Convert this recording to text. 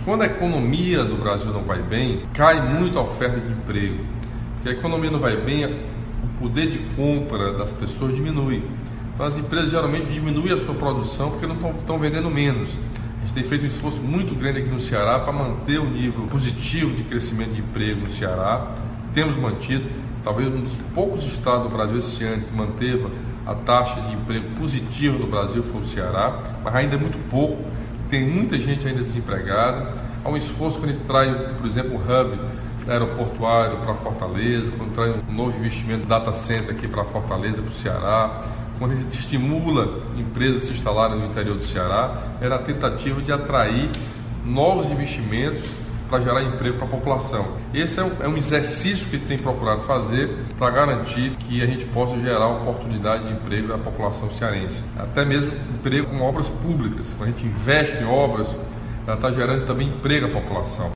Quando a economia do Brasil não vai bem, cai muito a oferta de emprego. Porque a economia não vai bem, o poder de compra das pessoas diminui. Então as empresas geralmente diminuem a sua produção porque não estão vendendo menos. A gente tem feito um esforço muito grande aqui no Ceará para manter o nível positivo de crescimento de emprego no Ceará. Temos mantido, talvez um dos poucos estados do Brasil esse ano que manteve a taxa de emprego positiva no Brasil foi o Ceará, mas ainda é muito pouco. Tem muita gente ainda desempregada. Há um esforço quando a gente traz, por exemplo, um hub aeroportuário para Fortaleza, quando traz um novo investimento data center aqui para Fortaleza, para o Ceará, quando a gente estimula empresas a se instalarem no interior do Ceará, era a tentativa de atrair novos investimentos para gerar emprego para a população. Esse é um exercício que a gente tem procurado fazer para garantir que a gente possa gerar oportunidade de emprego à população cearense. Até mesmo emprego com obras públicas. Quando a gente investe em obras, ela está gerando também emprego à população.